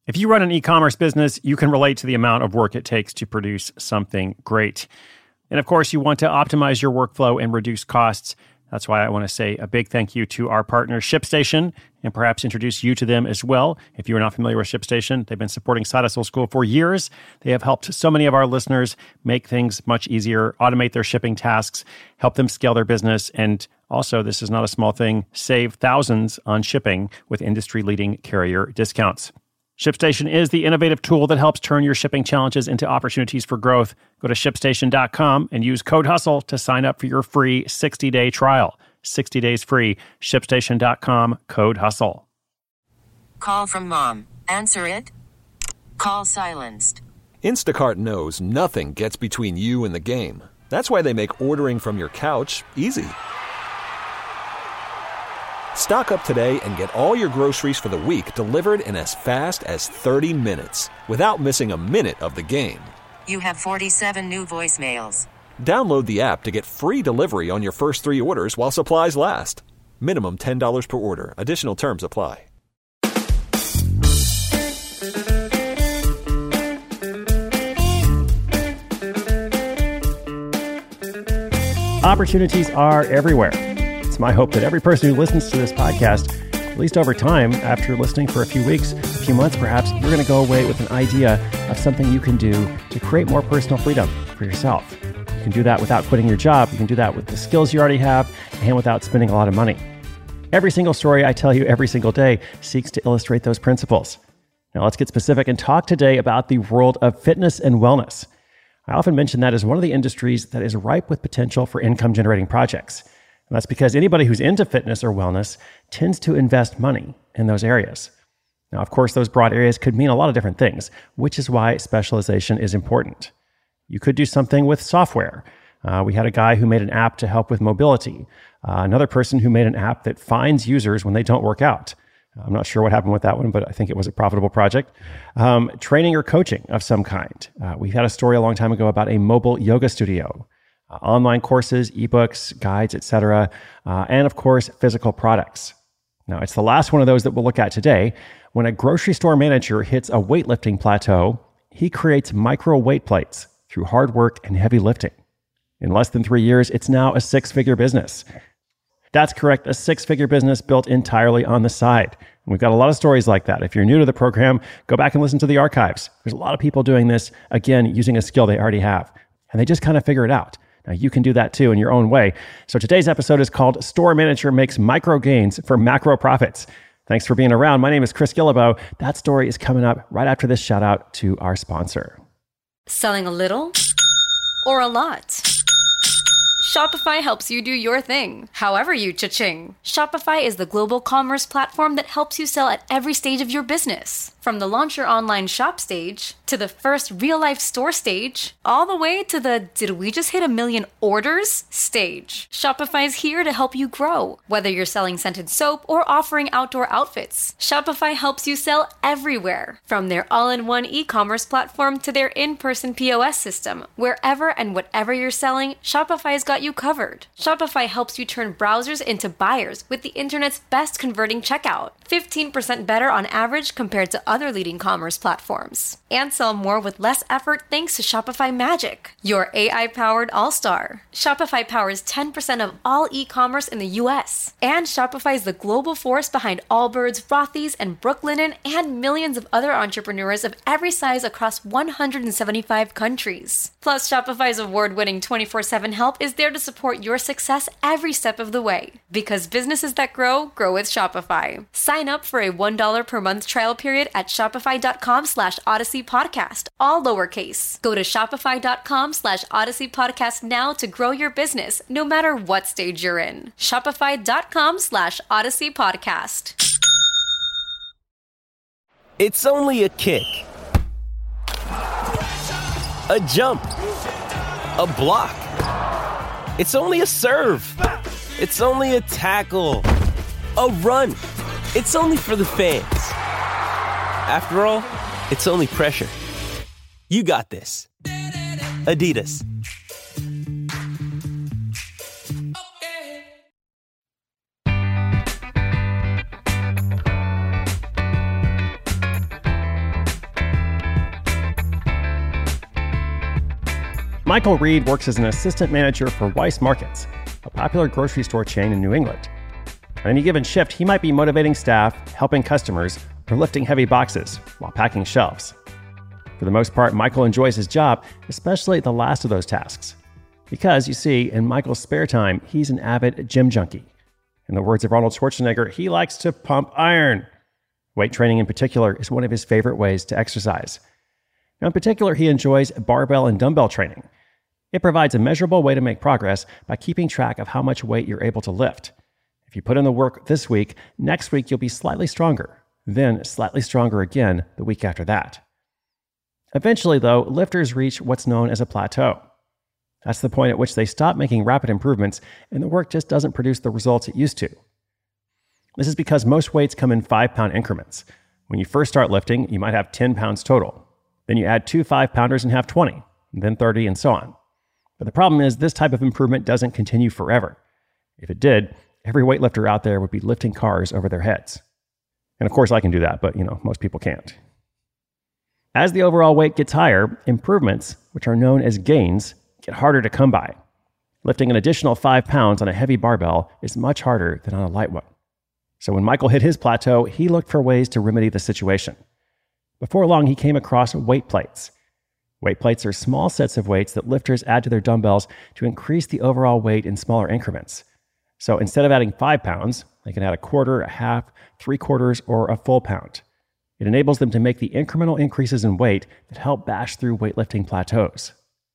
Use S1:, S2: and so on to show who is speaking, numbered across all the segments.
S1: If you run an e-commerce business, you can relate to the amount of work it takes to produce something great. And of course, you want to optimize your workflow and reduce costs. That's why I want to say a big thank you to our partner, ShipStation, and perhaps introduce you to them as well. If you are not familiar with ShipStation, they've been supporting Side Hustle School for years. They have helped so many of our listeners make things much easier, automate their shipping tasks, help them scale their business, and also, this is not a small thing, save thousands on shipping with industry-leading carrier discounts. ShipStation is the innovative tool that helps turn your shipping challenges into opportunities for growth. Go to ShipStation.com and use code HUSTLE to sign up for your free 60-day trial. 60 days free. ShipStation.com, code HUSTLE.
S2: Call from mom. Answer it. Call silenced.
S3: Instacart knows nothing gets between you and the game. That's why they make ordering from your couch easy. Stock up today and get all your groceries for the week delivered in as fast as 30 minutes without missing a minute of the game.
S2: You have 47 new voicemails.
S3: Download the app to get free delivery on your first 3 orders while supplies last. Minimum $10 per order. Additional terms apply.
S1: Opportunities are everywhere. It's my hope that every person who listens to this podcast, at least over time, after listening for a few weeks, a few months perhaps, you're going to go away with an idea of something you can do to create more personal freedom for yourself. You can do that without quitting your job. You can do that with the skills you already have and without spending a lot of money. Every single story I tell you every single day seeks to illustrate those principles. Now let's get specific and talk today about the world of fitness and wellness. I often mention that as one of the industries that is ripe with potential for income-generating projects. And that's because anybody who's into fitness or wellness tends to invest money in those areas. Now, of course, those broad areas could mean a lot of different things, which is why specialization is important. You could do something with software. We had a guy who made an app to help with mobility. Another person who made an app that finds users when they don't work out. I'm not sure what happened with that one, but I think it was a profitable project. Training or coaching of some kind. We had a story a long time ago about a mobile yoga studio. Online courses, ebooks, guides, etc., and of course, physical products. Now, it's the last one of those that we'll look at today. When a grocery store manager hits a weightlifting plateau, he creates micro weight plates through hard work and heavy lifting. In less than 3 years, it's now a 6-figure business. That's correct, a 6-figure business built entirely on the side. And we've got a lot of stories like that. If you're new to the program, go back and listen to the archives. There's a lot of people doing this, again, using a skill they already have. And they just kind of figure it out. Now, you can do that too in your own way. So today's episode is called Store Manager Makes Micro Gains for Macro Profits. Thanks for being around. My name is Chris Guillebeau. That story is coming up right after this shout out to our sponsor.
S4: Selling a little or a lot? Shopify helps you do your thing, however you cha-ching. Shopify is the global commerce platform that helps you sell at every stage of your business. From the launch your online shop stage, to the first real-life store stage, all the way to the did we just hit 1 million orders stage. Shopify is here to help you grow. Whether you're selling scented soap or offering outdoor outfits, Shopify helps you sell everywhere. From their all-in-one e-commerce platform to their in-person POS system, wherever and whatever you're selling, Shopify's got you covered. Shopify helps you turn browsers into buyers with the internet's best converting checkout. 15% better on average compared to other leading commerce platforms. And sell more with less effort thanks to Shopify Magic, your AI-powered all-star. Shopify powers 10% of all e-commerce in the US. And Shopify is the global force behind Allbirds, Rothy's, and Brooklinen, and millions of other entrepreneurs of every size across 175 countries. Plus, Shopify's award-winning 24/7 help is there to support your success every step of the way. Because businesses that grow, grow with Shopify. Sign up for a $1 per month trial period at shopify.com/Odyssey Podcast, all lowercase. Go to shopify.com/Odyssey Podcast now to grow your business, no matter what stage you're in. Shopify.com/Odyssey Podcast.
S5: It's only a kick, a jump, a block. It's only a serve. It's only a tackle, a run. It's only for the fans. After all, it's only pressure. You got this. Adidas.
S1: Michael Reed works as an assistant manager for Weis Markets, a popular grocery store chain in New England. On any given shift, he might be motivating staff, helping customers, or lifting heavy boxes while packing shelves. For the most part, Michael enjoys his job, especially the last of those tasks. Because, you see, in Michael's spare time, he's an avid gym junkie. In the words of Arnold Schwarzenegger, he likes to pump iron. Weight training in particular is one of his favorite ways to exercise. Now, in particular, he enjoys barbell and dumbbell training. It provides a measurable way to make progress by keeping track of how much weight you're able to lift. If you put in the work this week, next week you'll be slightly stronger, then slightly stronger again the week after that. Eventually, though, lifters reach what's known as a plateau. That's the point at which they stop making rapid improvements and the work just doesn't produce the results it used to. This is because most weights come in 5-pound increments. When you first start lifting, you might have 10 pounds total. Then you add 2 5-pounders and have 20, and then 30, and so on. But the problem is this type of improvement doesn't continue forever. If it did, every weightlifter out there would be lifting cars over their heads. And of course I can do that, but most people can't. As the overall weight gets higher, improvements, which are known as gains, get harder to come by. Lifting an additional 5 pounds on a heavy barbell is much harder than on a light one. So when Michael hit his plateau, he looked for ways to remedy the situation. Before long, he came across weight plates. Weight plates are small sets of weights that lifters add to their dumbbells to increase the overall weight in smaller increments. So instead of adding 5 pounds, they can add a quarter, a half, 3/4, or a full pound. It enables them to make the incremental increases in weight that help bash through weightlifting plateaus.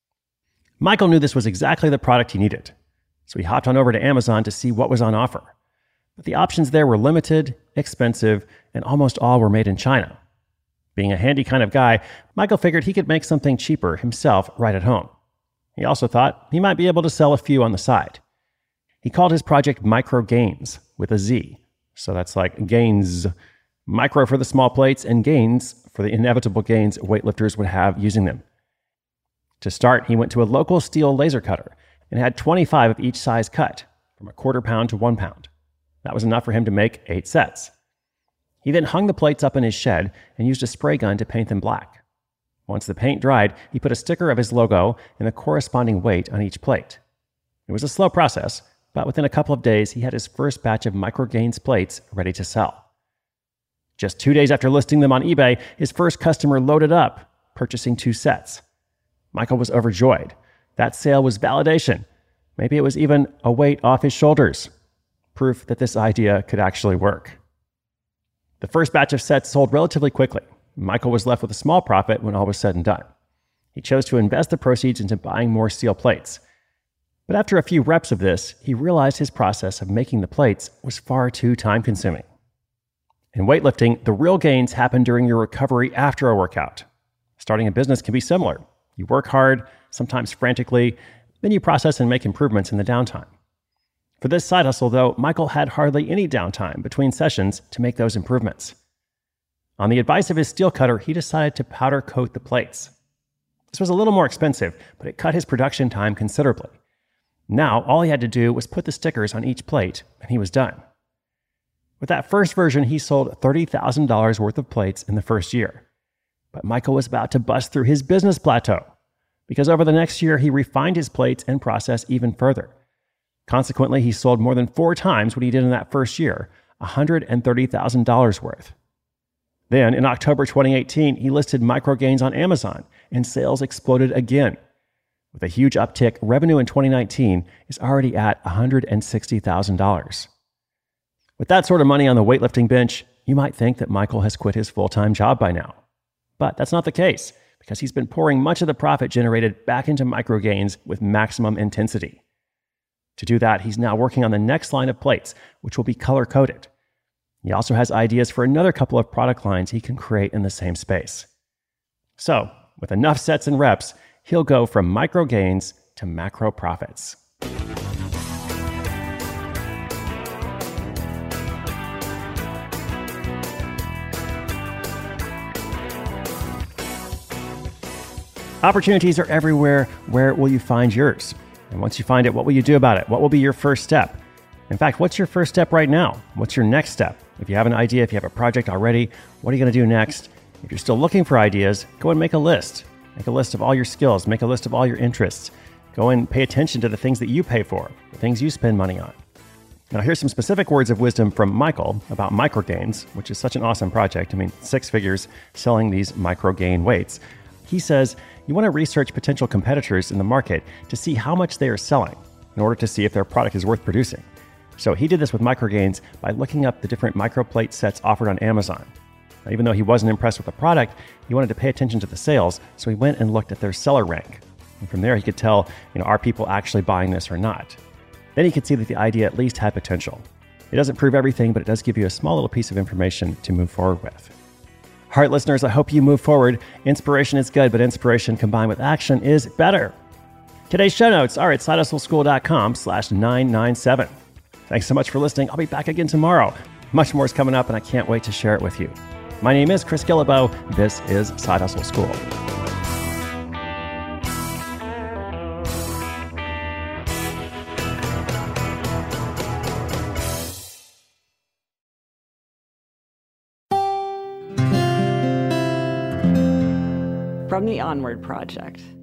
S1: Michael knew this was exactly the product he needed, so he hopped on over to Amazon to see what was on offer. But the options there were limited, expensive, and almost all were made in China. Being a handy kind of guy, Michael figured he could make something cheaper himself right at home. He also thought he might be able to sell a few on the side. He called his project Micro Gains with a Z. So that's like gains, micro for the small plates, and gains for the inevitable gains weightlifters would have using them. To start, he went to a local steel laser cutter and had 25 of each size cut, from a 1/4 pound to 1 pound. That was enough for him to make 8 sets. He then hung the plates up in his shed and used a spray gun to paint them black. Once the paint dried, he put a sticker of his logo and the corresponding weight on each plate. It was a slow process, but within a couple of days, he had his first batch of Micro Gains plates ready to sell. Just 2 days after listing them on eBay, his first customer loaded up, purchasing 2 sets. Michael was overjoyed. That sale was validation. Maybe it was even a weight off his shoulders. Proof that this idea could actually work. The first batch of sets sold relatively quickly. Michael was left with a small profit when all was said and done. He chose to invest the proceeds into buying more steel plates. But after a few reps of this, he realized his process of making the plates was far too time-consuming. In weightlifting, the real gains happen during your recovery after a workout. Starting a business can be similar. You work hard, sometimes frantically, then you process and make improvements in the downtime. For this side hustle, though, Michael had hardly any downtime between sessions to make those improvements. On the advice of his steel cutter, he decided to powder coat the plates. This was a little more expensive, but it cut his production time considerably. Now, all he had to do was put the stickers on each plate, and he was done. With that first version, he sold $30,000 worth of plates in the first year. But Michael was about to bust through his business plateau, because over the next year, he refined his plates and process even further. Consequently, he sold more than 4 times what he did in that first year, $130,000 worth. Then, in October 2018, he listed Micro Gains on Amazon, and sales exploded again. With a huge uptick, revenue in 2019 is already at $160,000. With that sort of money on the weightlifting bench, you might think that Michael has quit his full-time job by now. But that's not the case, because he's been pouring much of the profit generated back into Micro Gains with maximum intensity. To do that, he's now working on the next line of plates, which will be color-coded. He also has ideas for another couple of product lines he can create in the same space. So, with enough sets and reps, he'll go from micro gains to macro profits. Opportunities are everywhere. Where will you find yours? And once you find it, what will you do about it? What will be your first step? In fact, what's your first step right now? What's your next step? If you have an idea, if you have a project already, what are you going to do next? If you're still looking for ideas, go and make a list Make a list of all your skills. Make a list of all your interests. Go and pay attention to the things that you pay for, the things you spend money on. Now, here's some specific words of wisdom from Michael about Microgains, which is such an awesome project. 6 figures selling these Microgain weights. He says, you want to research potential competitors in the market to see how much they are selling in order to see if their product is worth producing. So he did this with Microgains by looking up the different microplate sets offered on Amazon. Now, even though he wasn't impressed with the product, he wanted to pay attention to the sales, so he went and looked at their seller rank. And from there, he could tell, are people actually buying this or not? Then he could see that the idea at least had potential. It doesn't prove everything, but it does give you a small little piece of information to move forward with. All right, listeners, I hope you move forward. Inspiration is good, but inspiration combined with action is better. Today's show notes are at sidehustleschool.com/997. Thanks so much for listening. I'll be back again tomorrow. Much more is coming up, and I can't wait to share it with you. My name is Chris Guillebeau. This is Side Hustle School.
S6: From the Onward Project.